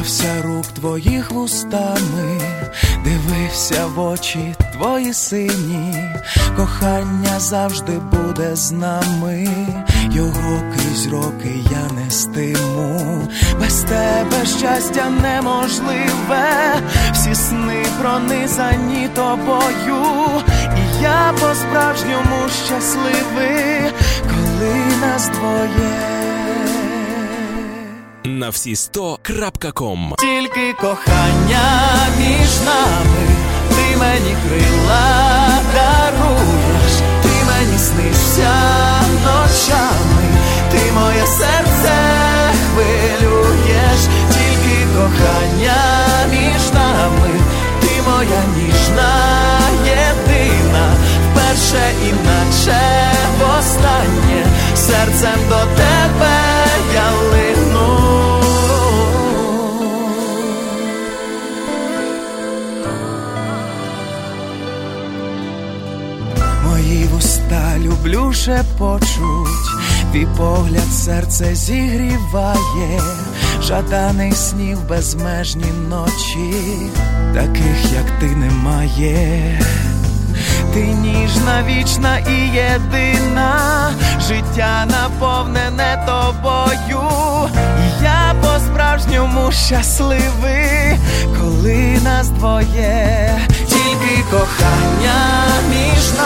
торкався рук твоїх вустами, дивився в очі твої сині. Кохання завжди буде з нами, його крізь роки я нестиму. Без тебе щастя неможливе, всі сни пронизані тобою. І я по-справжньому щасливий, коли нас двоє. На всі 100.com. Тільки кохання між нами, ти мені крила даруєш, ти мені снишся ночами, ти моє серце хвилюєш. Тільки кохання між нами, ти моя ніжна єдина, вперше іначе востаннє, серцем до тебе я лину. Мої вуста люблю шепочуть, твій погляд серце зігріває, жаданий снів безмежні ночі, таких як ти немає. Ти ніжна, вічна і єдина, життя наповнене тобою. І я по-справжньому щасливий, коли нас двоє. Тільки кохання між